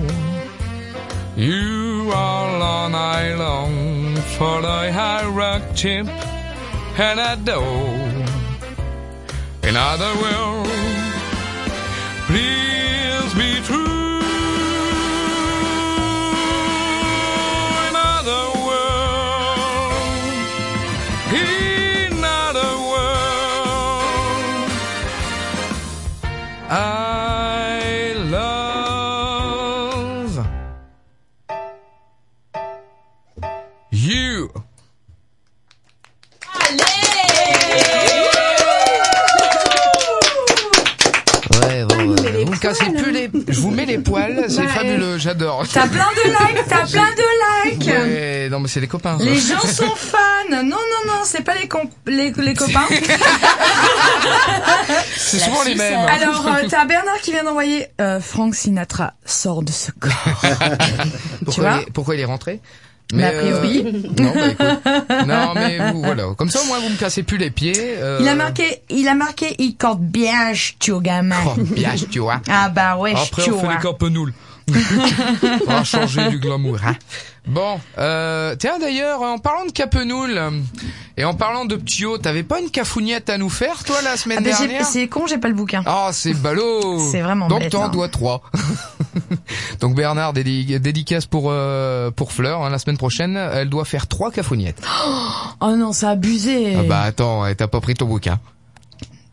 You are all I long for, the high rock chip and adore. Another world, please be true. Another world, another world. I love you. Ouais, bon, euh, vous me cassez plus les, je vous mets les poils, c'est Bah, fabuleux, j'adore. T'as plein de likes, t'as plein de likes. Ouais, non mais c'est les copains. ça. Les gens sont fans. Non, non, non, c'est pas les, com- les, les copains. C'est La souvent les sucette. mêmes. Alors, euh, t'as Bernard qui vient d'envoyer euh, Frank Sinatra sort de ce corps. Pourquoi, vois il est, pourquoi il est rentré? Mais a priori. euh, non, bah, écoute. Non, mais vous, voilà. Comme ça, au moins, vous me cassez plus les pieds. euh, Il a marqué, il a marqué, il compte bien, tu gamin. Oh, bien, tu vois. Ah bah ouais, Après, tu on fait vois. les campenoules. On va changer du glamour, hein. Bon, euh, tiens d'ailleurs, en parlant de Capenoules et en parlant de Ptio, t'avais pas une cafougnette à nous faire, toi, la semaine Ah bah, j'ai- dernière? c'est con, j'ai pas le bouquin. Oh, c'est ballot. C'est vraiment Donc bête, t'en hein. dois trois. Donc Bernard, dédi- dédicace pour euh, pour Fleur, hein, la semaine prochaine, elle doit faire trois cafougnettes. Oh non, c'est abusé. Ah bah attends, t'as pas pris ton bouquin.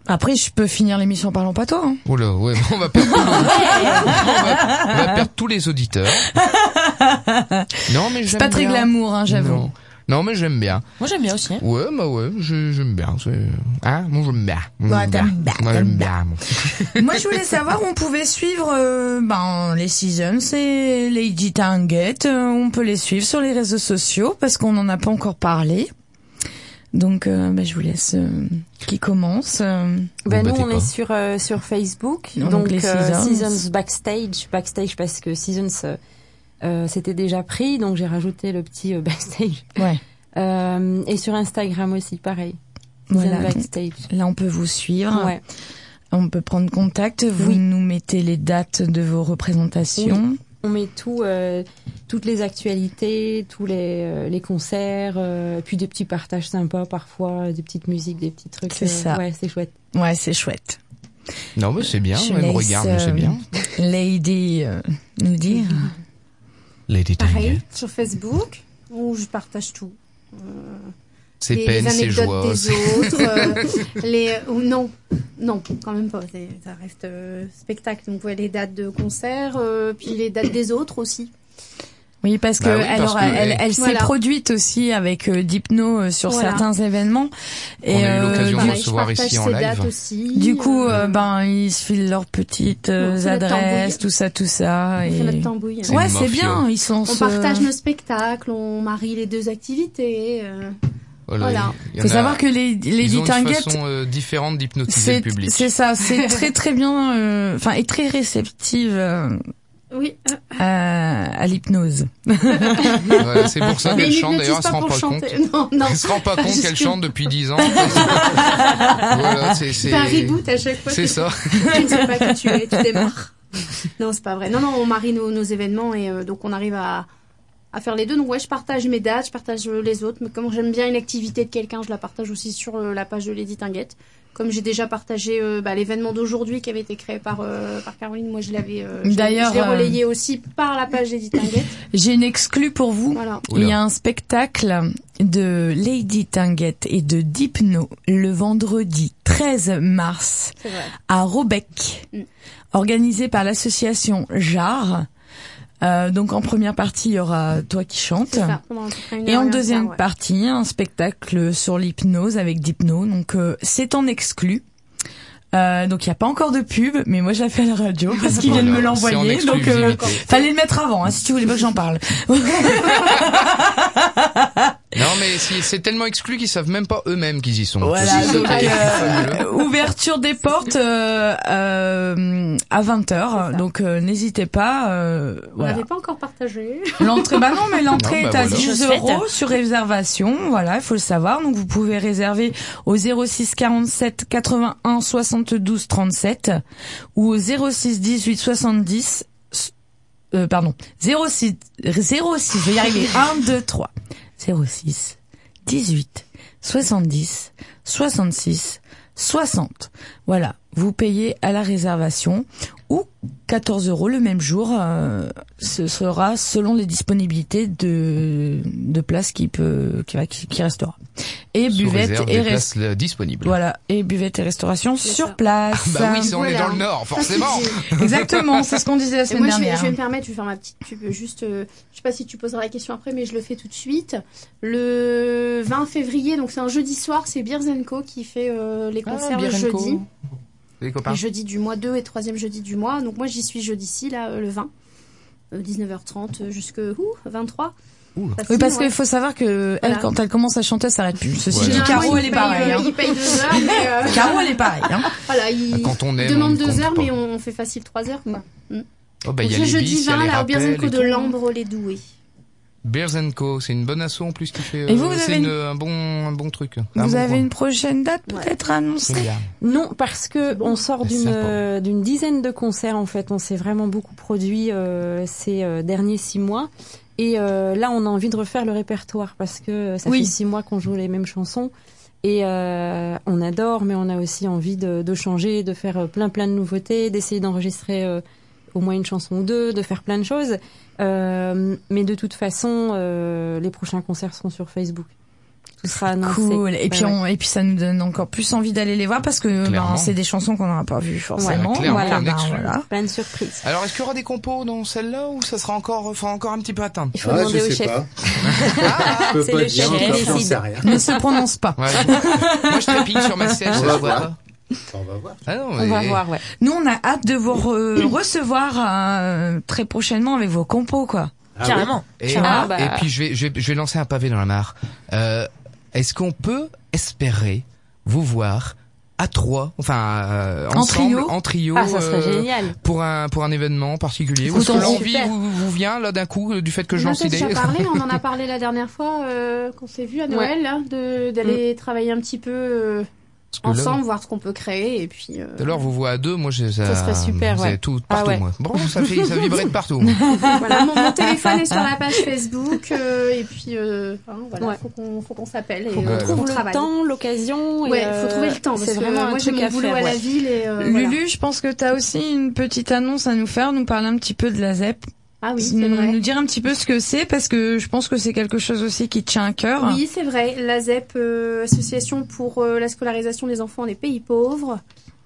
Après, je peux finir l'émission en parlant pas toi. Hein. Oula, ouais, on va perdre tous les, on va, on va perdre tous les auditeurs. Non, mais j'aime C'est pas très bien. glamour, hein, j'avoue. Non. Non, mais j'aime bien. Moi, j'aime bien aussi. Hein. Ouais, bah ouais, je- j'aime bien. C'est... Hein, moi j'aime bien. Moi, Ouais, j'aime t'aimes bien. bien, Moi t'aimes j'aime bien. moi. Moi, je voulais savoir où on pouvait suivre euh, ben, les Seasons et Lady Tanguette. Euh, on peut les suivre sur les réseaux sociaux parce qu'on n'en a pas encore parlé. Donc, euh, ben, je vous laisse euh, qui commence. Euh, Ben Vous nous battez on pas. est sur euh, sur Facebook, Donc, donc, les euh, Seasons. Seasons Backstage, backstage parce que Seasons euh, euh, c'était déjà pris, donc j'ai rajouté le petit euh, backstage. ouais. Euh, et sur Instagram aussi, pareil. Seasons Voilà. Backstage. Là, on peut vous suivre. Ouais. On peut prendre contact. Vous Oui. nous mettez les dates de vos représentations. On met tout, euh, toutes les actualités, tous les euh, les concerts, euh, puis des petits partages sympas parfois, des petites musiques, des petits trucs. C'est ça. Ouais, c'est chouette. Ouais, c'est chouette. Non, mais c'est bien. Je Elle me laisse, regarde, mais c'est euh, bien. Lady euh, nous dire. Lady Pareil, Tanguette. sur Facebook, où je partage tout. Euh, Ses les, peines, les ses anecdotes joies. des autres. euh, les, ou non, non, quand même pas. c'est- Ça reste euh, spectacle. Donc, ouais, les dates de concert, euh, puis les dates des autres aussi. Oui, parce que Bah oui, elle, parce aura- que, elle, eh, elle s'est Voilà. produite aussi avec euh, Dipno euh, sur Voilà. certains événements. On a eu l'occasion de du- pareil, recevoir je partage ici en ces live. dates aussi. Du coup, euh, euh, ben ils se filent leurs petites euh, On fait notre adresses, tambouille. tout ça, tout ça. on Et... fait notre tambouille. C'est Ouais, une c'est mafia. bien. Ils sont. On se- partage nos spectacles, on marie les deux activités. euh, Voilà. Il y en Faut a- savoir que les ils Lady ont une Tanguette, façon euh, différente d'hypnotiser c'est le public. c'est ça, c'est très très bien, euh, enfin et très réceptive euh, Oui. euh, à, à l'hypnose. Voilà, c'est pour ça mais qu'elle il chante. D'ailleurs, elle m'hypnotise se rend pour pas compte. chanter. Non, non. Elle se rend pas compte Juste qu'elle que- chante depuis dix ans. Voilà, c'est c'est C'est un reboot à chaque fois. c'est ça. Tu ne sais pas qui tu es, tu démarres. Non, c'est pas vrai. Non, non, on marie nos, nos événements et euh, donc on arrive à, à faire les deux. Donc ouais, je partage mes dates, je partage euh, les autres. Mais comme j'aime bien une activité de quelqu'un, je la partage aussi sur euh, la page de Lady Tanguette. Comme j'ai déjà partagé euh, bah, l'événement d'aujourd'hui qui avait été créé par euh, par Caroline, moi je l'avais euh, je l'ai- D'ailleurs, je l'ai euh, relayé aussi par la page Lady Tanguette. J'ai une exclue pour vous. Voilà. Il y a un spectacle de Lady Tanguette et de Dipno le vendredi treize mars C'est vrai. à Robec, Mm. organisé par l'association Jar. Euh, donc en première partie, il y aura toi qui chantes. C'est ça. Pendant à peu près une Et heure, en une heure deuxième quart, ouais. partie, un spectacle sur l'hypnose avec Dipno. Donc euh, c'est en exclu. Euh, donc il n'y a pas encore de pub, mais moi je la fais à la radio parce qu'ils viennent me Voilà, c'est en l'envoyer. Donc euh, exclusivité. fallait le mettre avant, hein, si tu voulais pas que j'en parle. Non, mais si- c'est tellement exclu qu'ils savent même pas eux-mêmes qu'ils y sont. Voilà, C'est donc ça qui est euh, fabuleux. ouverture des portes euh, euh, à vingt heures. C'est ça. Donc euh, n'hésitez pas. Euh, On voilà. l'avait pas encore partagé. L'entrée, bah non, mais l'entrée Non, est bah à voilà. dix Chose euros faite. sur réservation. Voilà, il faut le savoir. Donc vous pouvez réserver au zéro six quarante-sept quatre-vingt-un soixante-douze trente-sept ou au zéro six dix-huit soixante-dix. Euh, pardon, zéro six, zéro six, je vais y arriver. un, deux, trois. zéro six, dix-huit, soixante-dix, soixante-six, soixante. Voilà, vous payez à la réservation ou quatorze euros le même jour. Euh, ce sera selon les disponibilités de de places qui peut qui va qui, qui restera. Et Sous buvette réserve et des rest- places euh, disponibles. voilà, et buvette et restauration C'est sur ça. place. Bah oui, si on est Voilà. dans le Nord, forcément. Exactement, c'est ce qu'on disait la Et semaine moi, je vais, dernière. je vais me permettre, je vais faire ma petite pub. Juste, euh, je sais pas si tu poseras la question après, mais je le fais tout de suite. Le vingt février, donc c'est un jeudi soir, c'est Beers and Co qui fait euh, les concerts le Birenko. jeudi. Les copains. Les jeudis du mois deux et troisième jeudi du mois. Donc moi, j'y suis jeudi-ci, là, euh, le vingt. Euh, dix-neuf heures trente jusque ouh, vingt-trois. Ouh. Oui, parce ouais. qu'il faut savoir que elle, Voilà. quand elle commence à chanter, elle s'arrête plus. Ceci Voilà. dit, Caro, Généralement, elle il est paye, pareille. euh, Hein. Il paye deux heures, mais euh, Caro, elle est pareille. Hein. voilà, il, Quand on il aime, on demande ne deux compte heures, pas. mais on fait facile trois heures, quoi. Oh, bah, il y a Donc, les le jeudi bis, il y a vingt, les là, au Beers and rappels Co et de tout. Lambre, les Doués. Beers and Co, c'est une bonne asso en plus qui fait. Et vous, euh, vous c'est avez une- une- un bon, un bon truc. Un Vous bon avez coin. une prochaine date Ouais. peut-être à annoncer? C'est bien. Non, parce que on sort C'est d'une sympa. euh, d'une dizaine de concerts en fait. On s'est vraiment beaucoup produit euh, ces euh, derniers six mois. Et euh, là, on a envie de refaire le répertoire parce que ça Oui. fait six mois qu'on joue les mêmes chansons. Et euh, on adore, mais on a aussi envie de, de changer, de faire euh, plein plein de nouveautés, d'essayer d'enregistrer euh, au moins une chanson ou deux, de faire plein de choses. Euh, mais de toute façon, euh, les prochains concerts seront sur Facebook. tout sera annoncé. Cool. Et Ouais, puis ouais. on, et puis ça nous donne encore plus envie d'aller les voir parce que Clairement. ben, c'est des chansons qu'on n'aura pas vues forcément. Ouais, clairement, voilà, on ben, exclut. voilà. Plein de surprises. Alors, est-ce qu'il y aura des compos dans celle-là ou ça sera encore, faudra encore un petit peu attendre? Il faut Ah, demander je au sais chef. pas. Je peux c'est pas le dire chef qui encore, j'en décide. sais rien. Ne se prononce pas. Ouais. Moi, je trépigne sur ma selle, On ça va se voit voir. pas. On va voir. Ah non, On mais- va voir, ouais. Nous, on a hâte de vous re- recevoir euh, très prochainement avec vos compos, quoi. Ah Carrément. Et, Ah, bah. et puis je vais, je vais, je vais lancer un pavé dans la mare. Euh, est-ce qu'on peut espérer vous voir à trois, enfin euh, En ensemble, trio en trio, Ah, ça serait euh, génial. pour un pour un événement particulier? Ou Écoute, est-ce que on- l'envie super. vous, vous vient là d'un coup euh, du fait que je On en lance a déjà l'idée? parlé, on en a parlé la dernière fois euh, qu'on s'est vu à Noël, là, de d'aller travailler un petit peu euh, Parce que là, ensemble, voir ce qu'on peut créer et puis. euh, tout à l'heure vous voyez à deux, moi j'ai ça. Ça serait super, vous ouais. avez tout Ah partout ouais. moi. Bon, ça fait ça vibrait de partout. voilà, mon, mon téléphone est sur la page Facebook euh, et puis euh, hein, voilà, Ouais. faut qu'on faut qu'on s'appelle et Faut euh, qu'on Ouais, trouve qu'on le travaille. temps, l'occasion. et, Ouais, euh, faut trouver le temps parce C'est que vraiment un moi j'ai truc mon à boulot faire. à la ouais. ville et euh, voilà. Lulu, je pense que tu as aussi une petite annonce à nous faire, nous parler un petit peu de la Z E P. Ah oui, c'est nous, vrai. nous dire un petit peu ce que c'est parce que je pense que c'est quelque chose aussi qui te tient à cœur. Oui, c'est vrai. La Z E P, euh, Association pour euh, la scolarisation des enfants des pays pauvres.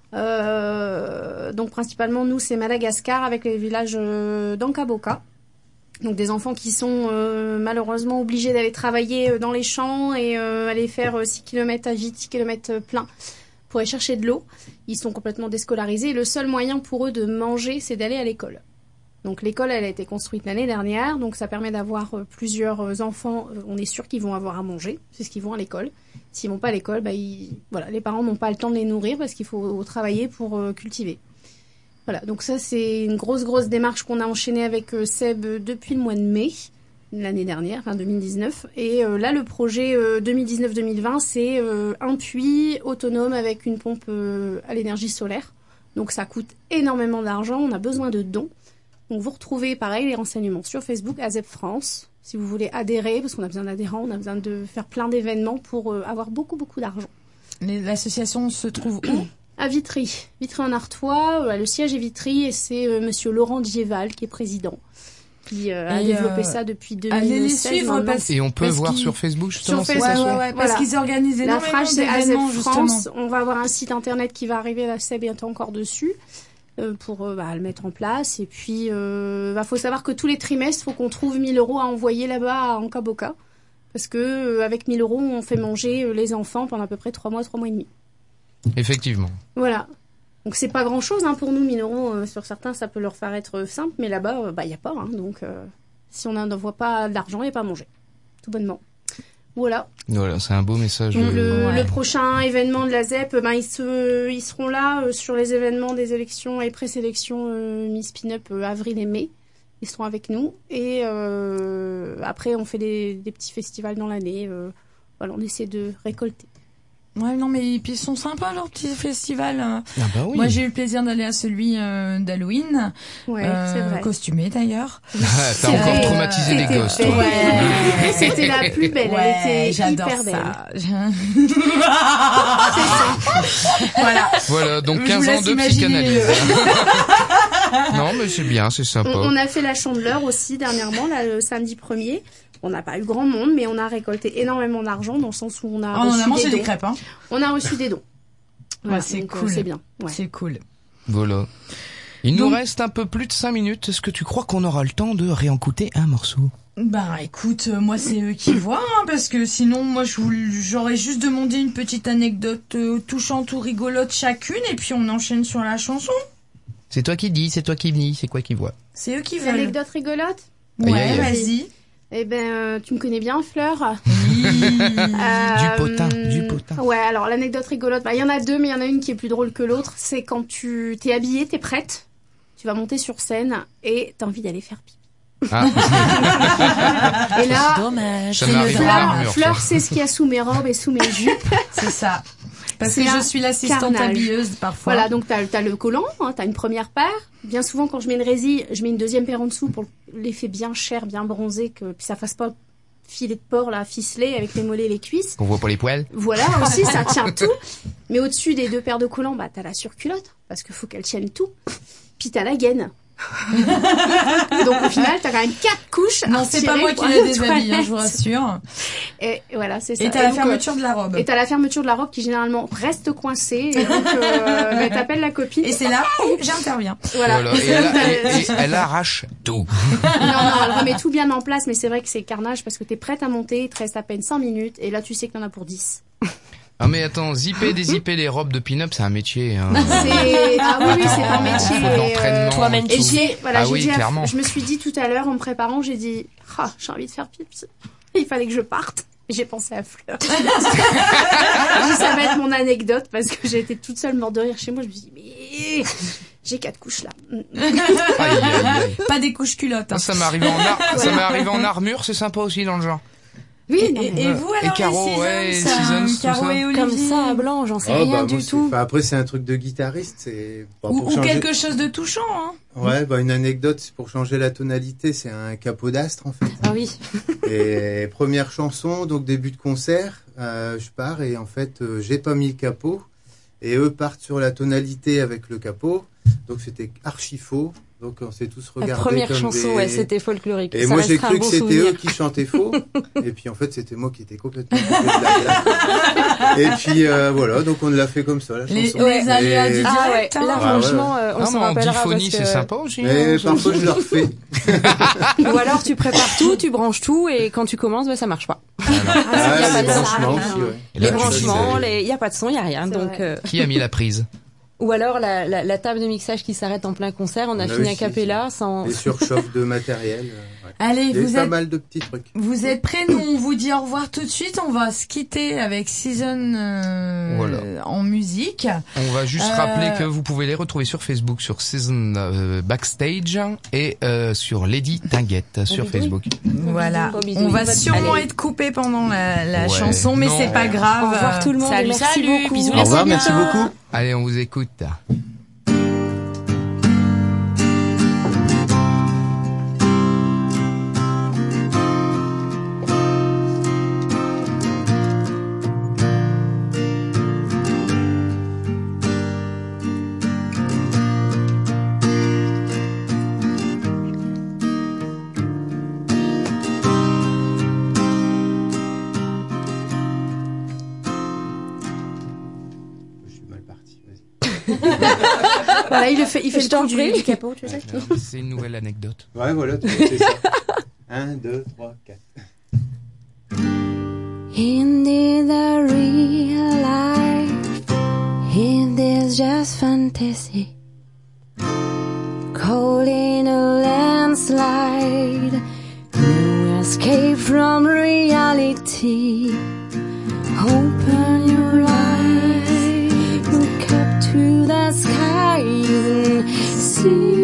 Euh, donc principalement, nous, c'est Madagascar avec les villages euh, d'Ankaboka. Donc des enfants qui sont euh, malheureusement obligés d'aller travailler euh, dans les champs et euh, aller faire euh, six kilomètres à vide, six kilomètres plein pour aller chercher de l'eau. Ils sont complètement déscolarisés. Et le seul moyen pour eux de manger, c'est d'aller à l'école. Donc l'école, elle a été construite l'année dernière, donc ça permet d'avoir euh, plusieurs euh, enfants. Euh, on est sûr qu'ils vont avoir à manger, c'est ce qu'ils vont à l'école. S'ils vont pas à l'école, bah, ils... voilà, les parents n'ont pas le temps de les nourrir parce qu'il faut travailler pour euh, cultiver. Voilà, donc ça c'est une grosse grosse démarche qu'on a enchaînée avec euh, Seb euh, depuis le mois de mai l'année dernière, enfin deux mille dix-neuf. Et euh, là le projet euh, deux mille dix-neuf deux mille vingt, c'est euh, un puits autonome avec une pompe euh, à l'énergie solaire. Donc ça coûte énormément d'argent, on a besoin de dons. Donc vous retrouvez pareil les renseignements sur Facebook A Z E P France si vous voulez adhérer parce qu'on a besoin d'adhérents, on a besoin de faire plein d'événements pour euh, avoir beaucoup beaucoup d'argent. Les- L'association se trouve où? À Vitry, Vitry en Artois, euh, le siège est Vitry et c'est euh, monsieur Laurent Dieval qui est président, qui euh, a Et, développé euh, ça depuis deux allez mille les seize. suivre maintenant. parce- Et on peut Parce voir qu'ils- sur Facebook justement. Sur cette Facebook, Ouais, association ouais, ouais, parce Voilà. qu'ils organisent La énormément phrase c'est A Z E d'événements, P justement. France, on va avoir un site internet qui va arriver, là c'est bientôt encore dessus. Euh, pour euh, bah, le mettre en place et puis euh, bah, faut savoir que tous les trimestres faut qu'on trouve mille euros à envoyer là-bas à Ankaboka parce que euh, avec mille euros on fait manger euh, les enfants pendant à peu près trois mois trois mois et demi. Effectivement. Voilà, donc c'est pas grand chose hein, pour nous. Mille euros euh, sur certains ça peut leur faire être simple mais là-bas euh, bah y a pas hein, donc euh, si on n'envoie pas d'argent il y a pas à manger tout bonnement. Voilà. Voilà, c'est un beau message. Donc, euh, le, Ouais. le prochain événement de la Z E P, ben, ils, se, ils seront là euh, sur les événements des élections et présélections euh, Miss Pin-Up euh, avril et mai. Ils seront avec nous. Et euh, après, on fait des, des petits festivals dans l'année. Euh, voilà, on essaie de récolter. Ouais, non, mais puis ils sont sympas leurs petits festivals. Ah bah oui. Moi, j'ai eu le plaisir d'aller à celui euh, d'Halloween, Ouais, euh, c'est vrai. costumé d'ailleurs. Ah, t'as C'est encore vrai. traumatisé les C'était gosses. fait. toi. Ouais. C'était la plus belle. Ouais, Elle était j'adore hyper belle. ça. Voilà. Voilà, donc Je vous quinze ans laisse de imaginer psychanalyse. Non, mais c'est bien, c'est sympa. On, on a fait la chandeleur aussi dernièrement, là, le samedi premier. On n'a pas eu grand monde, mais on a récolté énormément d'argent dans le sens où on a Oh, on reçu a mangé des des dons. crêpes, hein. On a reçu des dons. Voilà, c'est donc, euh, cool. C'est bien. Ouais. C'est cool. Voilà. Il nous Donc- reste un peu plus de cinq minutes. Est-ce que tu crois qu'on aura le temps de réécouter un morceau? Bah écoute, euh, moi c'est eux qui voient, hein, parce que sinon moi je vous- j'aurais juste demandé une petite anecdote euh, touchante ou rigolote chacune et puis on enchaîne sur la chanson. C'est toi qui dis, c'est toi qui dis, c'est quoi qui voit? C'est eux qui Une veulent. anecdote rigolote? Ouais, Aïe, aïe, aïe. vas-y. Eh ben, euh, tu me connais bien, Fleur. Oui. Euh, Du potin, du potin. Ouais, alors l'anecdote rigolote, bah, il y en a deux, mais il y en a une qui est plus drôle que l'autre. C'est quand tu t'es habillée, t'es prête, tu vas monter sur scène et t'as envie d'aller faire pipi. Ah, Et là, Dommage. ça c'est m'arrive le par drame. armure. Fleur, ça. c'est ce qu'il y a sous mes robes et sous mes jupes. C'est ça. Parce C'est que je un suis l'assistante carnage. habilleuse parfois. Voilà, donc t'as, t'as le collant, hein, t'as une première paire. Bien souvent, quand je mets une résille, je mets une deuxième paire en dessous pour l'effet bien cher, bien bronzé, que puis ça fasse pas filet de porc là, ficelé avec les mollets et les cuisses. On voit pas les poils. Voilà, aussi, ça tient tout. Mais au-dessus des deux paires de collants, bah, t'as la surculotte, parce qu'il faut qu'elle tienne tout. Puis t'as la gaine. Donc au final, t'as quand même quatre couches. à Non, c'est pas retirer moi qui pour les aller aux déshabille, hein, je vous toilettes. rassure. Et voilà, c'est ça. Et t'as la donc, fermeture de la robe. Et t'as la fermeture de la robe qui généralement reste coincée. Et donc, euh, bah, t'appelles la copine. Et c'est là où j'interviens. Voilà. Voilà. Et, elle, et- et elle arrache tout. Non, non, elle remet tout bien en place, mais c'est vrai que c'est carnage parce que t'es prête à monter, il te reste à peine cinq minutes, et là tu sais que t'en as pour dix. Ah mais attends, zipper, dézipper les robes de pin-up, c'est un métier. Hein. C'est, ah oui, oui, c'est un métier. Faut de l'entraînement. Toi-même, Et tout. j'ai, voilà, Ah j'ai oui, dit, à- clairement. je me suis dit tout à l'heure en me préparant, j'ai dit, ah, j'ai envie de faire pipi. Il fallait que je parte. J'ai pensé à Fleur. J'ai dit, ça va être mon anecdote parce que j'ai été toute seule morte de rire chez moi. Je me suis dit, mais j'ai quatre couches là. Aïe, aïe, aïe. Pas des couches culottes. hein. Ça m'est arrivé en ar- ça m'est arrivé en armure, c'est sympa aussi dans le genre. Oui, Et, non, mais- et, et vous Et alors Caro, les ouais, Seasons, Seasons, tout Caro ça. et Olivier. Comme ça, à blanc, j'en sais Ah, rien bah, du moi, c'est- tout. enfin, après, c'est un truc de guitariste. C'est bah, Ou, pour ou changer. quelque chose de touchant. Hein. Ouais, bah, une anecdote, c'est pour changer la tonalité. C'est un capot d'astre, en fait. Ah oui. Et première chanson, donc début de concert, euh, je pars et en fait, euh, j'ai pas mis le capot. Et eux partent sur la tonalité avec le capot. Donc c'était archi faux. Donc on s'est tous regardés La première comme chanson, des... ouais, c'était folklorique. Et Ça moi j'ai restera cru un que bon c'était souvenir. eux qui chantaient faux. Et puis en fait c'était moi qui étais complètement coupé de la glace. Et puis euh, voilà, donc on l'a fait comme ça la Les, chanson. les aléas du Et- Ah ouais, direct. là hein. ouais, franchement, euh, on Ah, s'en mais en rappellera diphonie, parce c'est que... sympa aussi. Mais hein. parfois je le refais. Ou alors tu prépares tout, tu branches tout et quand tu commences, bah, ça marche pas. Ah, y a pas les de ça, branchements rien. aussi, ouais. Et là, Les tu branchements, disais, les... il y a pas de son, il y a rien. C'est Donc, vrai. euh, Qui a mis la prise? ou alors la, la, la table de mixage qui s'arrête en plein concert, on a On a fini à aussi, cappella sans. Les surchauffes de matériel. euh, ouais. Allez, Il y a eu vous pas êtes, mal de petits trucs. vous êtes prêts? Nous, on vous dit au revoir tout de suite. On va se quitter avec Season euh, Voilà. en musique. On va juste Euh, rappeler que vous pouvez les retrouver sur Facebook, sur Season euh, Backstage et euh, sur Lady Tinguette sur bidouille. Facebook. Voilà. Gros bisous. On va Allez. sûrement être coupé pendant la, la Ouais. chanson, mais Non. c'est pas grave. Au revoir tout le monde. Salut, merci salut, beaucoup. bisous Au les revoir, amis. merci beaucoup. Allez, on vous écoute. Je suis mal parti, vas-y. Voilà, il le fait, il fait Je le t'en coup du, prie. du capot, tu sais. C'est une nouvelle anecdote. Ouais, voilà, tu fais ça. Un, deux, trois, quatre. Indeed, the real life, in this just fantasy. Caught in a landslide, no escape from reality. Open your eyes, look up to the skies and see.